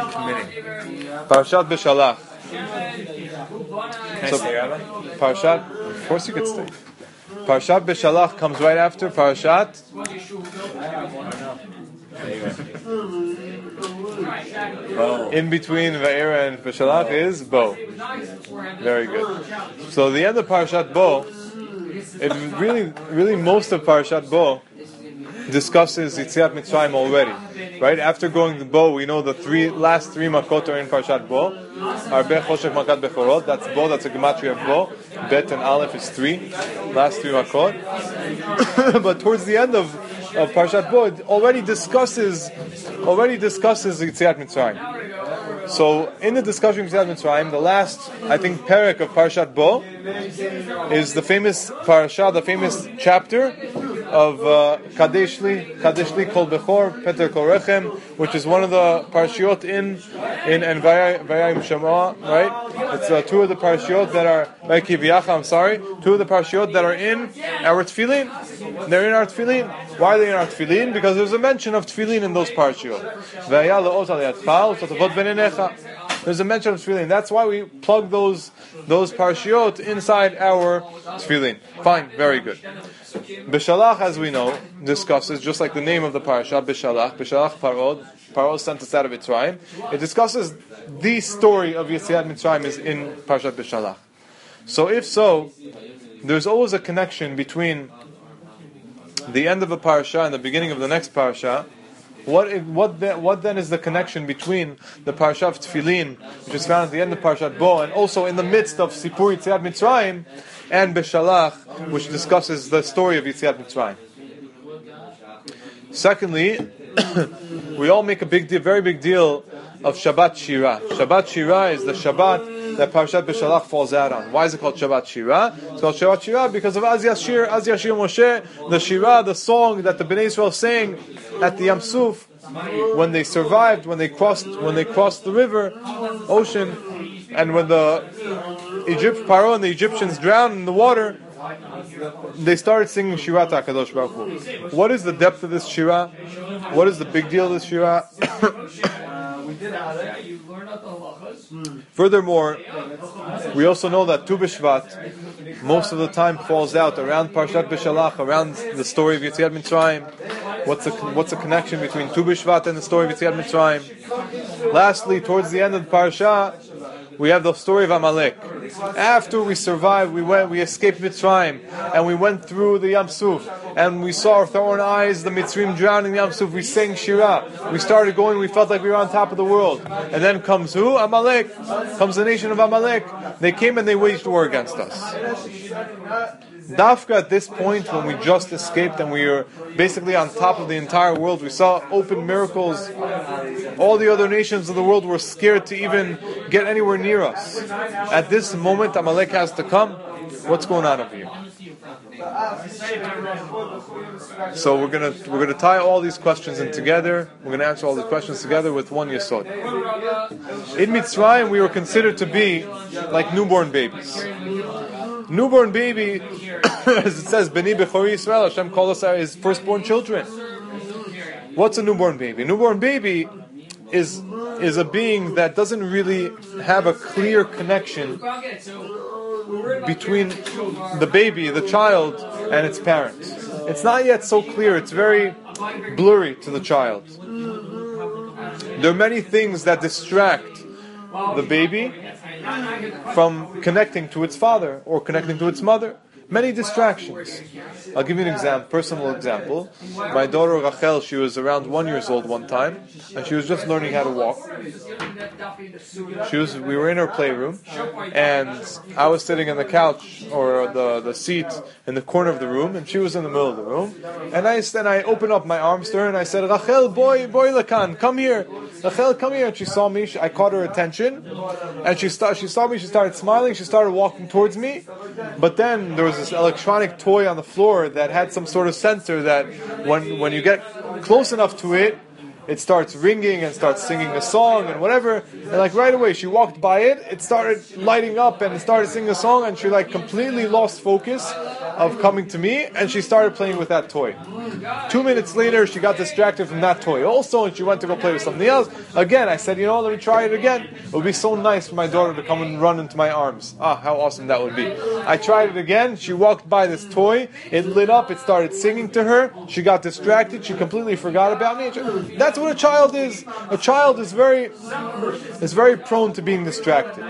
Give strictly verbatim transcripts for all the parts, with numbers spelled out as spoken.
committing. Parashat Beshalach. Can I So, stay, Rabbi? Parashat, of course you could stay. Parashat Beshalach comes right after Parashat. Bo. In between Va'era and Beshalach is Bo. Very good. So the end of Parashat Bo, it really, really most of Parashat Bo discusses Yetziat Mitzrayim already. Right? After going to Bo, we know the three last three makot are in Parashat Bo. Arbe Choshek Makat Bechorot. That's Bo. That's a gematria of Bo. Bet and Aleph is three. Last three makot. But towards the end of, of Parashat Bo, it already discusses already discusses Yetziat Mitzrayim. So in the discussion of Yetziat Mitzrayim, the last I think parak of Parashat Bo is the famous parasha, the famous chapter of uh, Kadesh Li, Kadesh Li Kol Bechor, Peter Kol Rechem, which is one of the parashiot in in and Vayayim Shema, right? It's uh, two of the parashiot that are like Kiviyacha, I'm sorry, two of the parashiot that are in our tefillin. They're in our tefillin. Why are they in our tefillin? Because there's a mention of tefillin in those parashiot. Vayal le'ot al yadchal, sotavot benenecha. There's a mention of tefillin. That's why we plug those those parashiot inside our tefillin. Fine, very good. Beshalach, as we know, discusses, just like the name of the parasha, Beshalach, Beshalach Parod, Parod sent us out of Mitzrayim. It discusses the story of Yetziat Mitzrayim is in Parashat Beshalach. So if so, there's always a connection between the end of a parasha and the beginning of the next parasha. What what then, what then is the connection between the parasha of Tefillin, which is found at the end of Parashat Bo, and also in the midst of Sipur Yetziat Mitzrayim, and Beshalach, which discusses the story of Yetziat Mitzrayim? Secondly, we all make a big deal, very big deal of Shabbat Shira. Shabbat Shira is the Shabbat that Parashat Beshalach falls out on. Why is it called Shabbat Shira? It's called Shabbat Shira because of Az Yashir, Az Yashir Moshe, the Shira, the song that the Bnei Israel sang at the Yam Suf when they survived, when they crossed, when they crossed the river, ocean, and when the Egypt, Paro and the Egyptians drowned in the water, they started singing Shira HaKadosh Baruch Hu. What is the depth of this Shira? What is the big deal of this Shira? Furthermore, we also know that Tu B'Shvat most of the time falls out around Parashat Beshalach, around the story of Yetziat Mitzrayim. What's the what's the connection between Tu B'Shvat and the story of Yetziat Mitzrayim? Lastly, towards the end of the parasha, we have the story of Amalek. After we survived, we went, we escaped Mitzrayim, and we went through the Yam Suf, and we saw with our own eyes the Mitzrayim drowning in the Yam Suf. We sang Shira. We started going. We felt like we were on top of the world. And then comes who? Amalek. Comes the nation of Amalek. They came and they waged war against us. Dafka at this point, when we just escaped and we were basically on top of the entire world, we saw open miracles. All the other nations of the world were scared to even get anywhere near us. At this moment, Amalek has to come. What's going on over here? So we're gonna we're gonna tie all these questions in together. We're gonna answer all the questions together with one yesod. In Mitzrayim, we were considered to be like newborn babies. Newborn baby, as it says, Beni Bechori Yisrael, Hashem called us his firstborn children. What's a newborn baby? A newborn baby is is a being that doesn't really have a clear connection between the baby, the child, and its parents. It's not yet so clear. It's very blurry to the child. There are many things that distract the baby from connecting to its father or connecting to its mother. Many distractions. I'll give you an example, personal example. My daughter Rachel, she was around one years old one time, and she was just learning how to walk. She was. We were in her playroom, and I was sitting on the couch or the, the seat in the corner of the room, and she was in the middle of the room. And I and I opened up my arms to her, and I said, Rachel, boy, boy, Lakan, come here. Rachel, come here. And she saw me. She, I caught her attention, and she start, She saw me. She started smiling. She started walking towards me. But then there was this electronic toy on the floor that had some sort of sensor that when when you get close enough to it, it starts ringing and starts singing a song and whatever. And like right away, she walked by it, it started lighting up and it started singing a song, and she like completely lost focus of coming to me, and she started playing with that toy. Two minutes later, she got distracted from that toy also, and she went to go play with something else. Again, I said, you know, let me try it again. It would be so nice for my daughter to come and run into my arms. Ah, how awesome that would be. I tried it again. She walked by this toy. It lit up. It started singing to her. She got distracted. She completely forgot about me. That's what a child is. A child is very, is very prone to being distracted.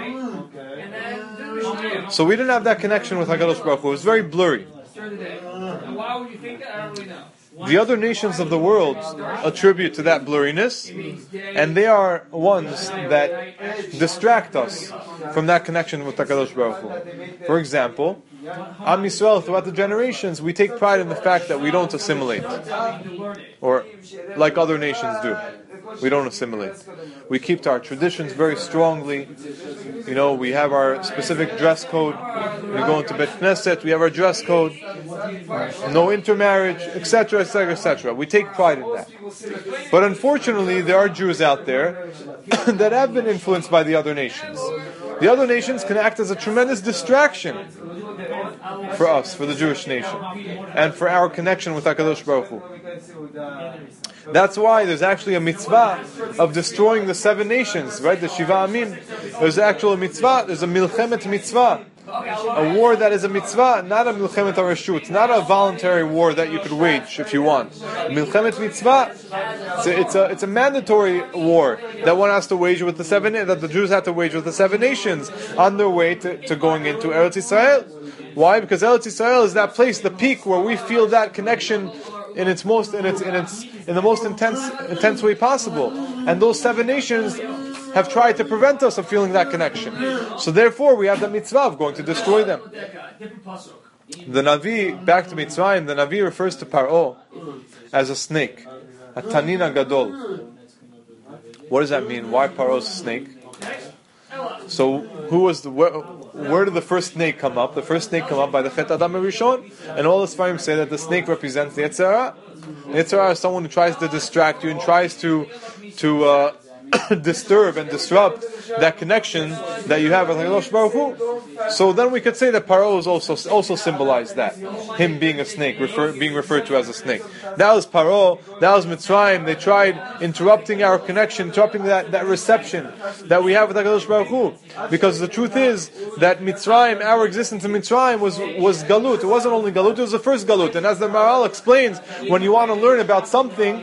So we didn't have that connection with HaKadosh Baruch Hu. It was very blurry. Why would you think that? I don't really know. The other nations of the world attribute to that blurriness, and they are ones that distract us from that connection with HaKadosh Baruch Hu. For example, Am Yisrael, throughout the generations, we take pride in the fact that we don't assimilate, or like other nations do. We don't assimilate. We keep to our traditions very strongly. You know, we have our specific dress code. We go into Bet Knesset, we have our dress code. No intermarriage, et cetera, et cetera, et cetera. We take pride in that. But unfortunately, there are Jews out there that have been influenced by the other nations. The other nations can act as a tremendous distraction for us, for the Jewish nation, and for our connection with HaKadosh Baruch Hu. That's why there's actually a mitzvah of destroying the seven nations, right? The Shiva Amin. There's actually a mitzvah, there's a milchemet mitzvah. A war that is a mitzvah, not a milchemet hareshut, not a voluntary war that you could wage if you want. Milchemet mitzvah, it's a, it's a, it's a mandatory war that one has to wage with the seven, that the Jews had to wage with the seven nations on their way to, to going into Eretz Yisrael. Why? Because Eretz Yisrael is that place, the peak where we feel that connection in its most, in its, in its, in the most intense, intense way possible. And those seven nations have tried to prevent us of feeling that connection. So therefore, we have the mitzvah of going to destroy them. The Navi, back to Mitzrayim, the Navi refers to Paro as a snake, a tanina gadol. What does that mean? Why Paro is a snake? So, who was the where, where did the first snake come up? The first snake come up by the Chet Adam Rishon, and all the Sfarim say that the snake represents the Yetzer Hara. The Yetzer Hara is someone who tries to distract you and tries to to uh, disturb and disrupt that connection that you have with HaKadosh Baruch Hu. So then we could say that Paro is also also symbolized that, him being a snake, refer, being referred to as a snake. That was Paro, that was Mitzrayim. They tried interrupting our connection, interrupting that, that reception that we have with HaKadosh Baruch Hu. Because the truth is that Mitzrayim, our existence in Mitzrayim was, was Galut. It wasn't only Galut, it was the first Galut. And as the Maharal explains, when you want to learn about something,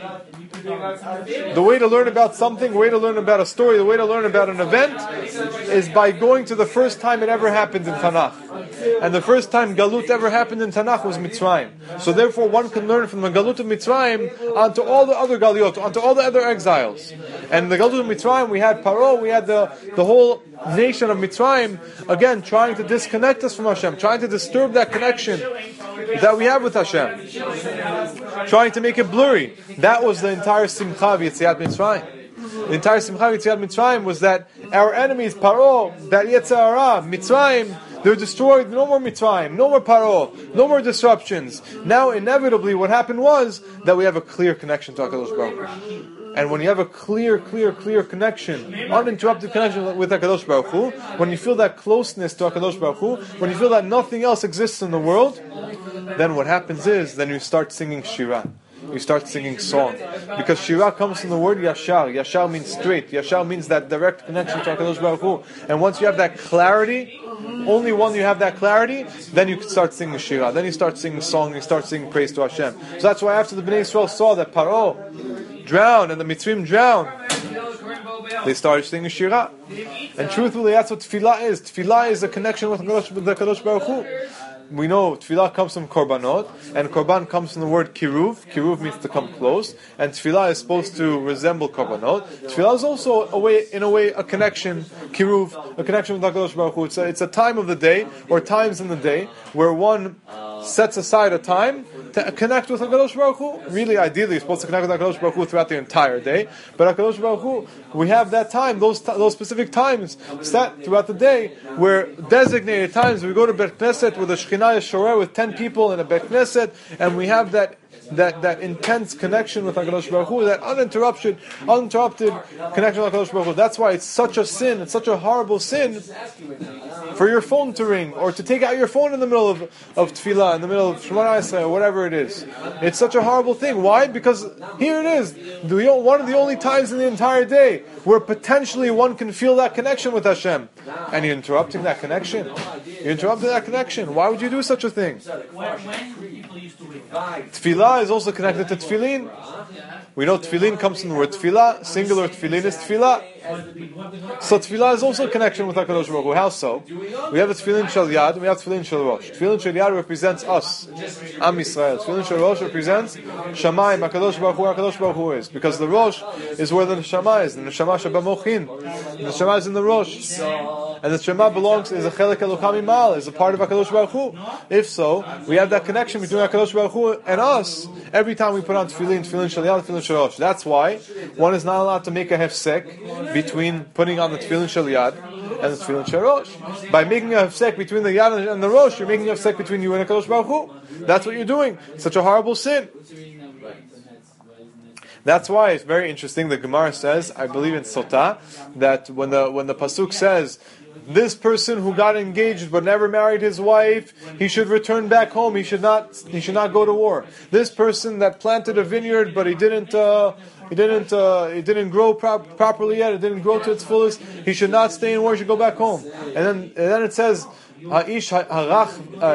the way to learn about something, the way to learn about a story, the way to learn about an event is by going to the first time it ever happened in Tanakh. And the first time Galut ever happened in Tanakh was Mitzrayim. So therefore one can learn from the Galut of Mitzrayim onto all the other Galiot, onto all the other exiles. And in the Galut of Mitzrayim we had Paro, we had the, the whole nation of Mitzrayim, again trying to disconnect us from Hashem, trying to disturb that connection that we have with Hashem, trying to make it blurry. That was the entire Simcha of Yetziat Mitzrayim. The entire Simcha of Yetziat Mitzrayim was that our enemies, Paro, that Yetzer Hara, Mitzrayim, they're destroyed. No more Mitzrayim, no more Paro, no more disruptions. Now, inevitably, what happened was that we have a clear connection to HaKadosh Baruch Hu. And when you have a clear, clear, clear connection, uninterrupted connection with HaKadosh Baruch Hu, when you feel that closeness to HaKadosh Baruch Hu, when you feel that nothing else exists in the world, then what happens is, then you start singing Shirah. You start singing song. Because Shirah comes from the word Yashar. Yashar means straight. Yashar means that direct connection to HaKadosh Baruch Hu. And once you have that clarity, only when you have that clarity, then you can start singing Shirah. Then you start singing song, you start singing praise to Hashem. So that's why after the Bnei Yisrael saw that Paro drowned and the Mitzrim drowned, they started singing Shirah. And truthfully, that's what Tefillah is. Tefillah is a connection with the Kadosh Baruch Hu. We know Tefillah comes from Korbanot, and Korban comes from the word Kiruv. Kiruv means to come close, and Tefillah is supposed to resemble Korbanot. Tefillah is also a way, in a way, a connection, Kiruv, a connection with HaKadosh Baruch Hu. It's a, it's a time of the day, or times in the day, where one sets aside a time to connect with HaKadosh Baruch Hu. Really, ideally, you're supposed to connect with HaKadosh Baruch Hu throughout the entire day, but HaKadosh Baruch Hu, we have that time, those those specific times set throughout the day, where designated times, we go to Bet Knesset with a Shekhinah Yeshoreh with ten people in a Bet Knesset, and we have that that, that intense connection with HaKadosh Baruch Hu, that uninterrupted, uninterrupted connection with HaKadosh Baruch Hu. That's why it's such a sin, it's such a horrible sin for your phone to ring, or to take out your phone in the middle of, of tefillah, in the middle of Shema Yisrael, or whatever it is. It's such a horrible thing. Why? Because here it is, the, one of the only times in the entire day where potentially one can feel that connection with Hashem. And you're interrupting that connection. You're interrupting that connection. Why would you do such a thing? Tefillah is also connected to tefillin. We know tefillin comes from the word tefillah. Singular tefillin is tefillah. So tefillah is also a connection with HaKadosh Baruch Hu. How so? We have a tefillin shel yad and we have tefillin shel rosh. Tefillin shel yad represents us, Am Yisrael. Tefillin shel rosh represents Shamayim, HaKadosh Baruch Hu, HaKadosh Baruch Hu is. Because the rosh is where the neshama is. The neshama shebamochin. The neshama is in the rosh. And the Shema belongs, is a chelik elokam imal, is a part of HaKadosh Baruch Hu. If so, we have that connection between HaKadosh Baruch Hu and us every time we put on tefillin, tefillin shel yad, tefillin shel rosh. That's why one is not allowed to make a hefsek between putting on the tefillin shel yad and the tefillin shel rosh. By making a hefsek between the yad and the rosh, you're making a hefsek between you and HaKadosh Baruch Hu. That's what you're doing. Such a horrible sin. That's why it's very interesting. The Gemara says, I believe in Sotah, that when the when the pasuk says, this person who got engaged but never married his wife, he should return back home. He should not. He should not go to war. This person that planted a vineyard but he didn't. Uh, he didn't. Uh, it didn't grow pro- properly yet. It didn't grow to its fullest. He should not stay in war. He should go back home. And then, and then it says, "Ha'ish harach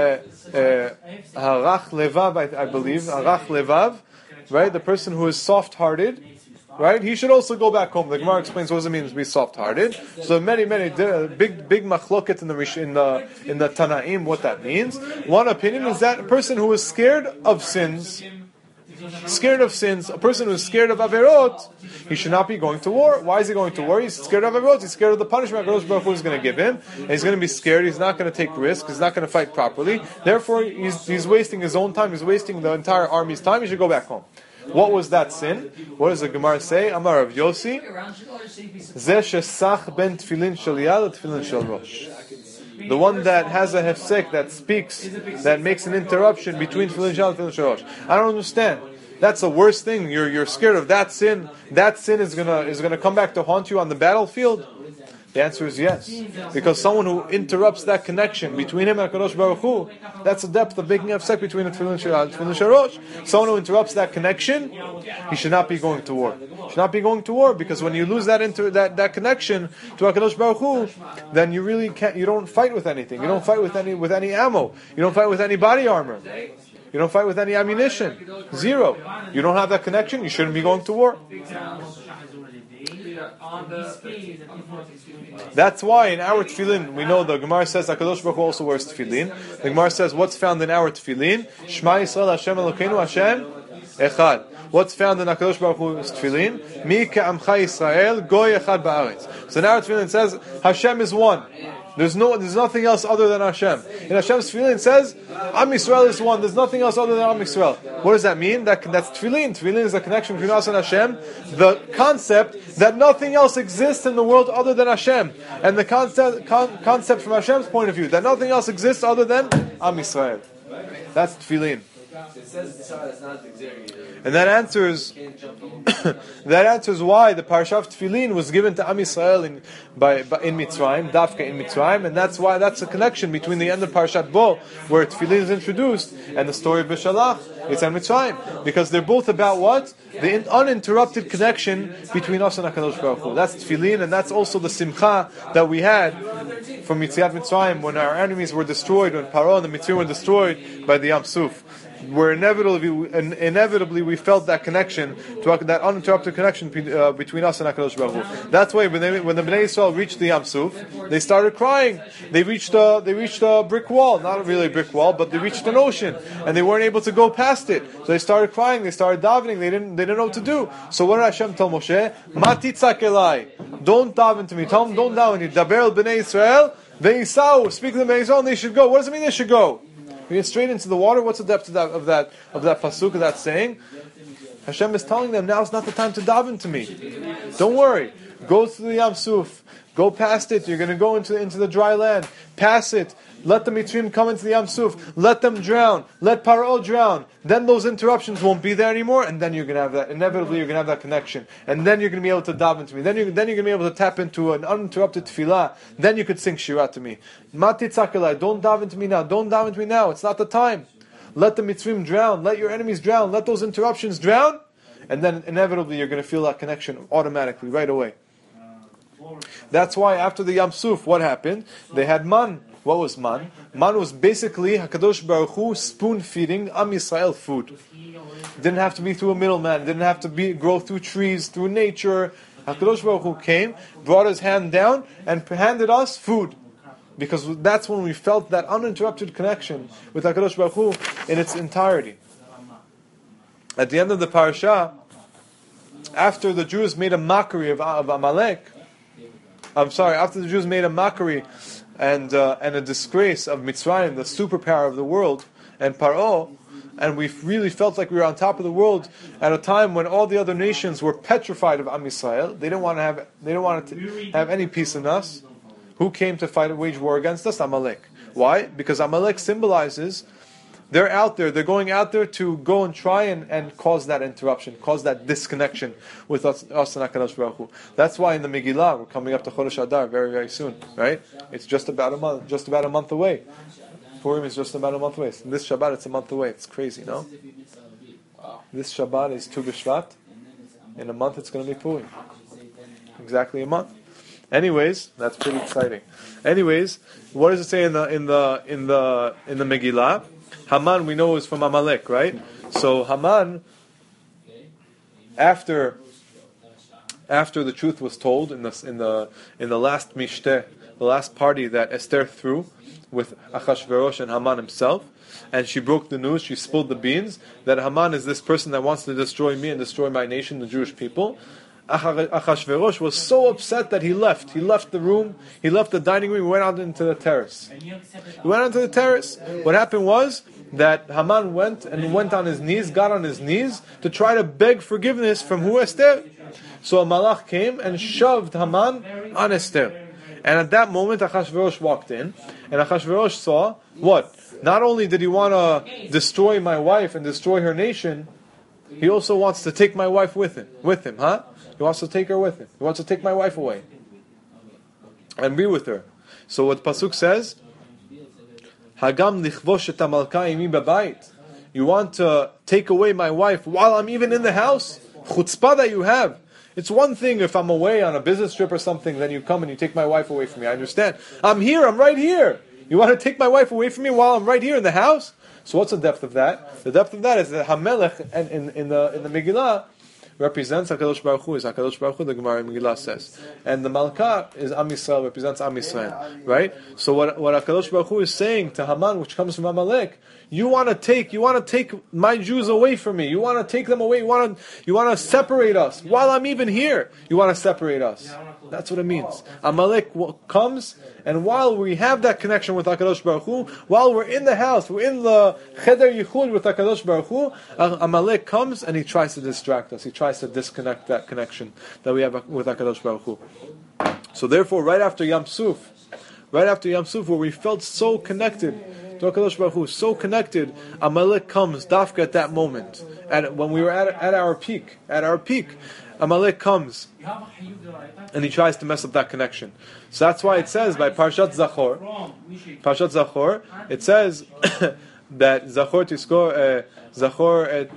harach levav." I, I believe harach levav. Right, the person who is soft-hearted. Right, he should also go back home. The Gemara explains what does it mean to be soft-hearted. So many, many big, big machloket in the in the in the Tanaim. What that means. One opinion is that a person who is scared of sins, scared of sins, a person who is scared of averot, he should not be going to war. Why is he going to war? He's scared of averot. He's scared of the punishment HaKadosh Baruch Hu is going to give him. And he's going to be scared. He's not going to take risks. He's not going to fight properly. Therefore, he's he's wasting his own time. He's wasting the entire army's time. He should go back home. What was that sin? What does the Gemara say? Amar Rav Yossi, Zeh shesach ben tefillin shel yad tefillin shel rosh. The one that has a hefsek, that speaks, that makes an interruption between tefillin shel yad and tefillin shel rosh. I don't understand. That's the worst thing. You're you're scared of that sin. That sin is gonna is gonna come back to haunt you on the battlefield. The answer is yes, because someone who interrupts that connection between him and HaKadosh Baruch Hu, that's the depth of making a hefsek between the tefillin shel yad and tefillin shel rosh. Someone who interrupts that connection, he should not be going to war. He should not be going to war, because when you lose that inter, that, that connection to HaKadosh Baruch Hu, then you really can't. You don't fight with anything. You don't fight with any with any ammo. You don't fight with any body armor. You don't fight with any ammunition. Zero. You don't have that connection. You shouldn't be going to war. That's why in our tefillin, we know the Gemara says HaKadosh Baruch Hu also wears tefillin. The Gemara says what's found in our tefillin? Shema Yisrael Hashem Elokeinu Hashem Echad. What's found in HaKadosh Baruch Hu's tefillin? Mi ke'amcha Yisrael goy echad ba'aretz. So in our tefillin it says Hashem is one. There's no, there's nothing else other than Hashem. In Hashem's tefillin it says, Am Yisrael is one. There's nothing else other than Am Yisrael. What does that mean? That that's tefillin. Tefillin is the connection between us and Hashem. The concept that nothing else exists in the world other than Hashem, and the concept, con, concept from Hashem's point of view that nothing else exists other than Am Yisrael. That's tefillin. And that answers that answers why the parasha of Tefillin was given to Am Yisrael in by, by in Mitzrayim, Dafka in Mitzrayim, and that's why that's a connection between the end of Parashat Bo, where Tefillin is introduced, and the story of Bishalach. It's in Mitzrayim, because they're both about what? The in, uninterrupted connection between us and HaKadosh Baruch Hu. That's Tefillin, and that's also the simcha that we had from Yetziat Mitzrayim when our enemies were destroyed, when Paro and the Mitzrayim were destroyed by the Yam Suf. Where inevitably, inevitably we felt that connection, to that uninterrupted connection uh, between us and HaKadosh Baruch Hu. That's why when, they, when the Bnei Yisrael reached the Yam Suf, they started crying. They reached a, they reached a brick wall, not really a brick wall, but they reached an ocean, and they weren't able to go past it. So they started crying. They started davening. They didn't, they didn't know what to do. So what did Hashem tell Moshe? Ma titzak elai. Don't daven to me. Tell them, don't daven. Daber el Bnei Yisrael ve'isau. Speak to the Bnei Yisrael, and they should go. What does it mean they should go? We get straight into the water. What's the depth of that of that of that pasuk, of that saying? Hashem is telling them, now is not the time to daven to me. Don't worry. Go through the Yam Suf. Go past it. You're going to go into, into the dry land. Pass it. Let the Mitzrim come into the Yam Suf. Let them drown. Let Paro drown. Then those interruptions won't be there anymore, and then you're going to have that. Inevitably, you're going to have that connection. And then you're going to be able to dive into me. Then you're, then you're going to be able to tap into an uninterrupted tefillah. Then you could sing Shirah to me. Matitzakelai, don't dive into me now. Don't dive into me now. It's not the time. Let the Mitzrim drown. Let your enemies drown. Let those interruptions drown. And then inevitably, you're going to feel that connection automatically, right away. That's why after the Yam Suf, what happened? They had man. What was man? Man was basically HaKadosh Baruch Hu spoon feeding Am Yisrael food. Didn't have to be through a middleman. Didn't have to be grow through trees, through nature. HaKadosh Baruch Hu came, brought his hand down, and handed us food. Because that's when we felt that uninterrupted connection with HaKadosh Baruch Hu in its entirety. At the end of the parasha, after the Jews made a mockery of, of Amalek, I'm sorry, after the Jews made a mockery and uh, and a disgrace of Mitzrayim, the superpower of the world, and Paro, and we really felt like we were on top of the world at a time when all the other nations were petrified of Am Yisrael. They didn't want to have they didn't want to have any peace in us. Who came to fight and wage war against us? Amalek. Why? Because Amalek symbolizes they're out there, they're going out there to go and try and, and cause that interruption, cause that disconnection with us, us and HaKadosh Baruch Hu. That's why in the Megillah, we're coming up to Chodesh Adar very, very soon, right? It's just about a month, just about a month away. Purim is just about a month away. So this Shabbat, it's a month away. It's crazy, no? This Shabbat is Tu B'Shvat. In a month, it's going to be Purim. Exactly a month. Anyways, that's pretty exciting. Anyways, what does it say in the in the in the in the Megillah? Haman, we know, is from Amalek, right? So Haman, after after the truth was told in the in the in the last mishteh, the last party that Esther threw with Achashverosh and Haman himself, and she broke the news, she spilled the beans that Haman is this person that wants to destroy me and destroy my nation, the Jewish people. Achashverosh was so upset that he left. He left the room, he left the dining room, he went out into the terrace. He went onto the terrace. What happened was that Haman went and went on his knees, got on his knees to try to beg forgiveness from who? Esther. So a malach came and shoved Haman on Esther. And at that moment Achashverosh walked in, and Achashverosh saw, what? Not only did he want to destroy my wife and destroy her nation, he also wants to take my wife with him, with him, huh? He wants to take her with him. He wants to take my wife away and be with her. So what Pasuk says, Hagam lichvosh et hamalka imi babayit. You want to take away my wife while I'm even in the house? Chutzpah that you have. It's one thing if I'm away on a business trip or something, then you come and you take my wife away from me. I understand. I'm here. I'm right here. You want to take my wife away from me while I'm right here in the house? So what's the depth of that? The depth of that is that Hamelech and in, in the in the Megillah represents HaKadosh Baruch Hu, is HaKadosh Baruch Hu, the Gemara in Megillah says. And the Malka is Am Yisrael, represents Am Yisrael. Right? So what, what HaKadosh Baruch Hu is saying to Haman, which comes from Amalek, you want to take, you want to take my Jews away from me. You want to take them away. You want to, you want to separate us. While I'm even here, you want to separate us. That's what it means. Amalek comes, and while we have that connection with HaKadosh Baruch Hu, while we're in the house, we're in the Cheder Yichud with HaKadosh Baruch Hu, Amalek comes and he tries to distract us. He tries to disconnect that connection that we have with HaKadosh Baruch Hu. So therefore, right after Yam Suf, right after Yam Suf, where we felt so connected to HaKadosh Baruch Hu, so connected, Amalek comes, dafka at that moment, and when we were at, at our peak, at our peak, Amalek comes and he tries to mess up that connection. So that's why it says by Parshat Zachor, Parshat Zachor, it says that Zachor tiskor, Zachor et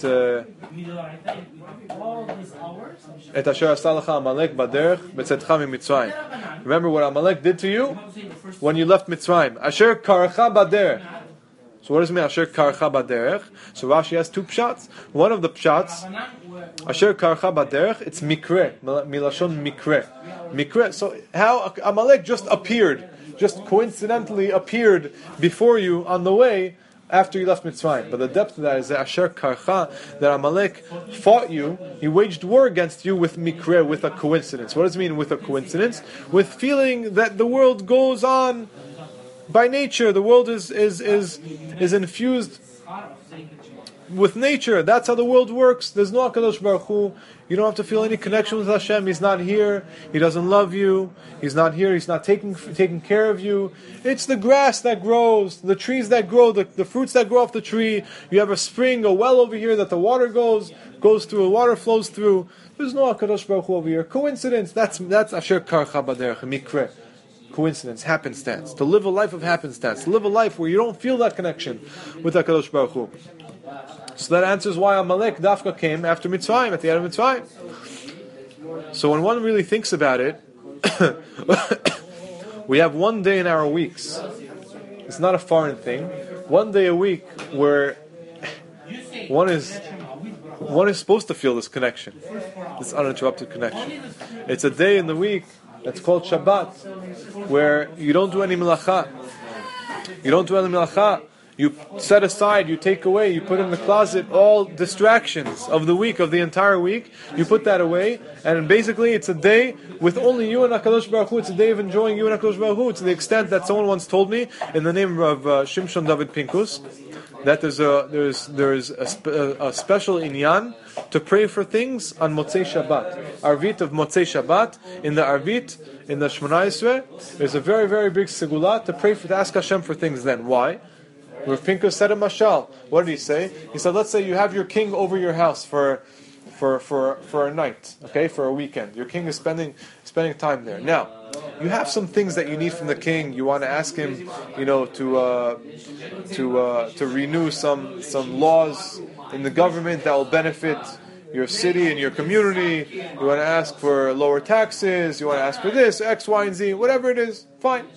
et asher asa lecha Amalek baderech b'tzetcha miMitzrayim. Remember what Amalek did to you when you left Mitzrayim. Asher karcha baderech. So what does it mean, Asher karcha baderech? So Rashi has two pshat. One of the pshats, Asher karcha baderech, it's mikre, milashon mikre. Mikre. So how Amalek just appeared, just coincidentally appeared before you on the way after you left Mitzrayim. But the depth of that is that Asher karcha, that Amalek fought you, he waged war against you with mikre, with a coincidence. What does it mean with a coincidence? With feeling that the world goes on by nature. The world is is is is infused with nature. That's how the world works. There's no HaKadosh Baruch Hu. You don't have to feel any connection with Hashem. He's not here. He doesn't love you. He's not here. He's not taking taking care of you. It's the grass that grows, the trees that grow, the, the fruits that grow off the tree. You have a spring, a well over here that the water goes goes through, the water flows through. There's no HaKadosh Baruch Hu over here. Coincidence. That's that's Asher Karcha Baderech Mikre. Coincidence, happenstance. To live a life of happenstance. To live a life where you don't feel that connection with HaKadosh Baruch Hu. So that answers why Amalek Dafka came after Mitzrayim, at the end of Mitzrayim. So when one really thinks about it, we have one day in our weeks. It's not a foreign thing. One day a week where one is one is supposed to feel this connection, this uninterrupted connection. It's a day in the week that's called Shabbat, where you don't do any melacha. You don't do any melacha. You set aside, you take away, you put in the closet all distractions of the week, of the entire week. You put that away, and basically it's a day with only you and HaKadosh Baruch Hu. It's a day of enjoying you and HaKadosh Baruch Hu, to the extent that someone once told me, in the name of uh, Shimshon David Pinkus, that there's a there's there's a, spe- a special inyan to pray for things on Motzei Shabbat, Arvit of Motzei Shabbat. In the Arvit, in the Shemona Esrei, there's a very very big segula to pray for, to ask Hashem for things. Then why? Rav Pinkus said a mashal. What did he say? He said, let's say you have your king over your house for for for for a night, okay, for a weekend. Your king is spending spending time there. Now, you have some things that you need from the king. You want to ask him, you know, to uh, to uh, to renew some some laws in the government that will benefit your city and your community. You want to ask for lower taxes. You want to ask for this, X, Y, and Z, whatever it is. Fine.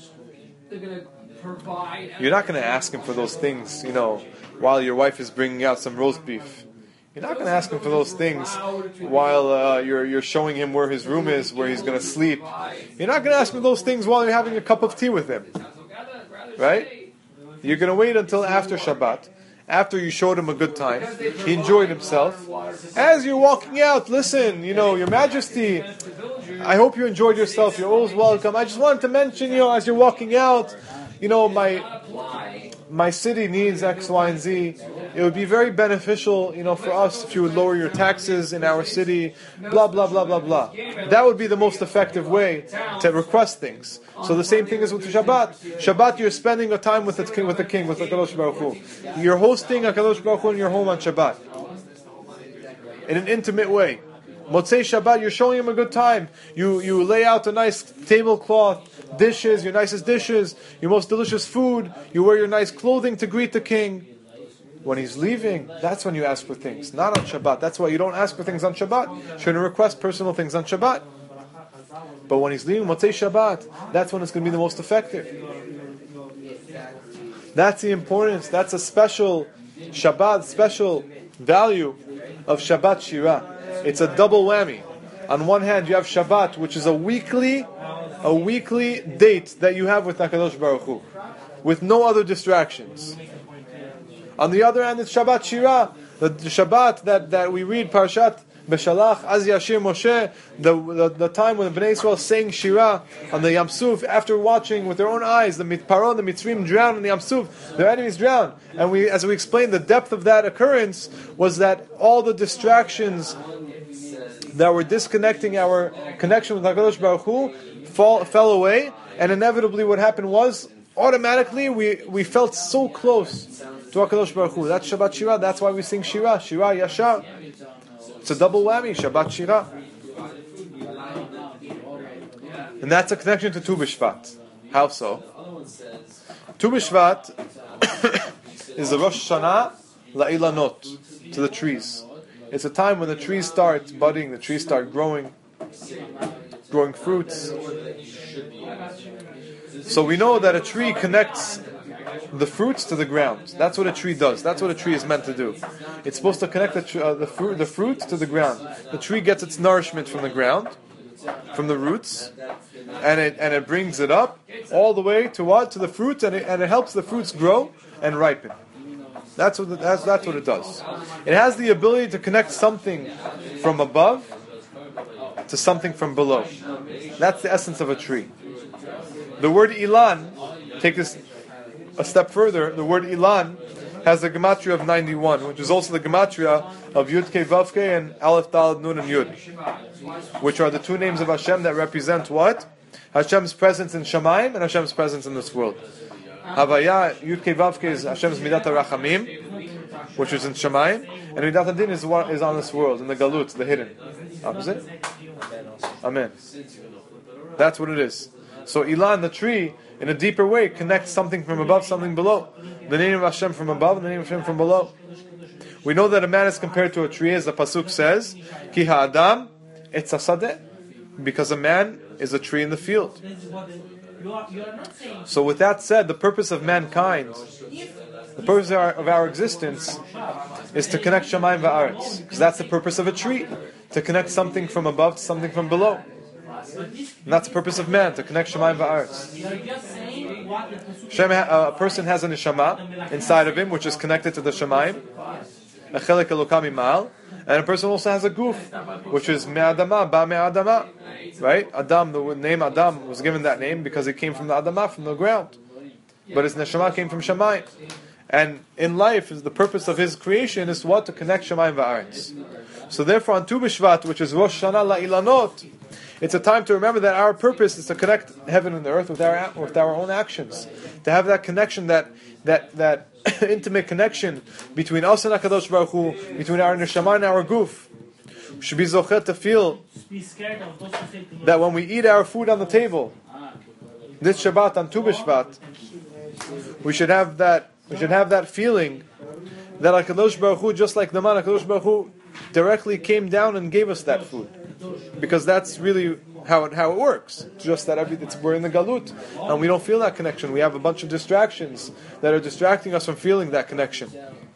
You're not going to ask him for those things, you know, while your wife is bringing out some roast beef. You're not going to ask him for those things while uh, you're you're showing him where his room is, where he's going to sleep. You're not going to ask him those things while you're having a cup of tea with him, right? You're going to wait until after Shabbat, after you showed him a good time, he enjoyed himself. As you're walking out, listen, you know, Your Majesty, I hope you enjoyed yourself. You're always welcome. I just wanted to mention, you know, as you're walking out, you know, my my city needs X, Y, and Z. It would be very beneficial, you know, for us if you would lower your taxes in our city, blah, blah, blah, blah, blah. That would be the most effective way to request things. So the same thing is with Shabbat. Shabbat, you're spending a time with the king, with the king, with HaKadosh Baruch Hu. You're hosting HaKadosh Baruch Hu in your home on Shabbat, in an intimate way. Motzei Shabbat, you're showing him a good time. You you lay out a nice tablecloth, dishes, your nicest dishes, your most delicious food. You wear your nice clothing to greet the king. When he's leaving, that's when you ask for things, not on Shabbat. That's why you don't ask for things on Shabbat. You shouldn't request personal things on Shabbat. But when he's leaving Motzei Shabbat, that's when it's going to be the most effective. That's the importance. That's a special Shabbat, special value of Shabbat Shira. It's a double whammy. On one hand, you have Shabbat, which is a weekly, a weekly date that you have with HaKadosh Baruch Hu, with no other distractions. On the other hand, it's Shabbat Shira, the, the Shabbat that, that we read Parshat Beshalach, Az Yashir Moshe, the, the the time when the Bnei Israel sang Shira on the Yam Suf, after watching with their own eyes the Paro and the Mitzrim drown in the Yam Suf, their enemies drown. And we, as we explained, the depth of that occurrence was that all the distractions that were disconnecting our connection with HaKadosh Baruch Hu fall, fell away, and inevitably what happened was, automatically we, we felt so close to HaKadosh Baruch Hu. That's Shabbat Shira, that's why we sing Shira, Shira Yashar. It's a double whammy, Shabbat Shira. And that's a connection to Tu B'Shvat. How so? Tu B'Shvat is the Rosh Hashanah La'ilanot, to the trees. It's a time when the trees start budding, the trees start growing, growing fruits. So we know that a tree connects the fruits to the ground. That's what a tree does. That's what a tree is meant to do. It's supposed to connect the, tr- uh, the, fruit, the fruit to the ground. The tree gets its nourishment from the ground, from the roots, and it and it brings it up all the way to what? To the fruit, and it, and it helps the fruits grow and ripen. That's what, the, that's, that's what it does. It has the ability to connect something from above to something from below. That's the essence of a tree. The word ilan, take this a step further, the word ilan has the gematria of ninety-one, which is also the gematria of Yud Kei Vav Kei and Aleph Daled Nun and Yud, which are the two names of Hashem that represent what? Hashem's presence in Shamayim and Hashem's presence in this world. Havaya, Yud Kei Vav Kei is Hashem's Midat HaRachamim, which is in Shamayim, and Midat HaDin is what is on this world, in the Galut, the hidden. Opposite? Amen. That's what it is. So Ilan, the tree, in a deeper way, connects something from above, something below. The name of Hashem from above, and the name of Hashem from below. We know that a man is compared to a tree, as the pasuk says, Ki ha'adam etz hasadeh, because a man is a tree in the field. So with that said, the purpose of mankind, the purpose of our, of our existence, is to connect Shamayim va'aretz, because that's the purpose of a tree, to connect something from above to something from below. And that's the purpose of man, to connect Shamayim va'aretz. A person has a neshama inside of him, which is connected to the Shamayim, a chelik elokam imal, and a person also has a goof, which is me'adama, ba me'adama, right? Adam, the name Adam was given that name because it came from the Adama, from the ground. But his neshama came from Shamayim. And in life, is the purpose of his creation is what? To connect Shamayim va'aretz. So therefore, on Tu B'Shvat, which is Rosh Hashanah la'ilanot, it's a time to remember that our purpose is to connect heaven and the earth with our with our own actions, to have that connection, that that that intimate connection between us and HaKadosh Baruch Hu, between our neshama and our goof. We should be zochet to feel that when we eat our food on the table, this Shabbat on Tu B'Shvat, we should have that we should have that feeling that HaKadosh Baruch Hu, just like the man, HaKadosh Baruch Hu directly came down and gave us that food. Because that's really how it, how it works. It's just that every, it's, we're in the galut, and we don't feel that connection. We have a bunch of distractions that are distracting us from feeling that connection.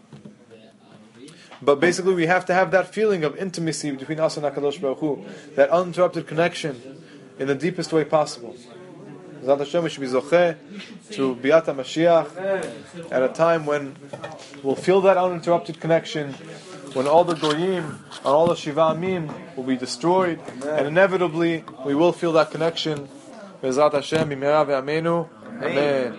But basically we have to have that feeling of intimacy between us and HaKadosh Baruch Hu, that uninterrupted connection in the deepest way possible. Zat Hashem, we should be zocheh to Biat HaMashiach at a time when we'll feel that uninterrupted connection, when all the goyim and all the shiva amim will be destroyed, and inevitably we will feel that connection. Bezrat Hashem, b'mehera v'amenu. Amen.